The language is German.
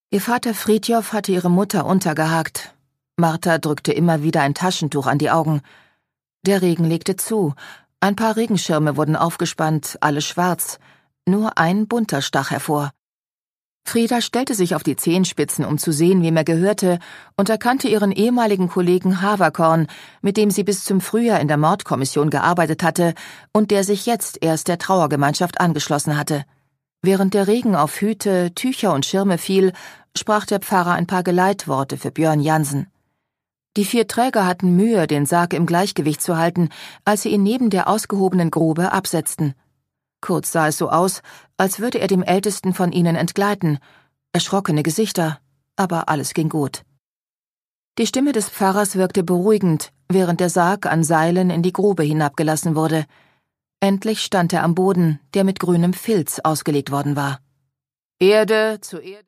Ihr Vater Fridjof hatte ihre Mutter untergehakt. Martha drückte immer wieder ein Taschentuch an die Augen. Der Regen legte zu. Ein paar Regenschirme wurden aufgespannt, alle schwarz. Nur ein bunter stach hervor. Frieda stellte sich auf die Zehenspitzen, um zu sehen, wem er gehörte, und erkannte ihren ehemaligen Kollegen Haverkorn, mit dem sie bis zum Frühjahr in der Mordkommission gearbeitet hatte und der sich jetzt erst der Trauergemeinschaft angeschlossen hatte. Während der Regen auf Hüte, Tücher und Schirme fiel, sprach der Pfarrer ein paar Geleitworte für Björn Jansen. Die 4 Träger hatten Mühe, den Sarg im Gleichgewicht zu halten, als sie ihn neben der ausgehobenen Grube absetzten. Kurz sah es so aus, als würde er dem Ältesten von ihnen entgleiten. Erschrockene Gesichter, aber alles ging gut. Die Stimme des Pfarrers wirkte beruhigend, während der Sarg an Seilen in die Grube hinabgelassen wurde. Endlich stand er am Boden, der mit grünem Filz ausgelegt worden war. Erde zu Erde.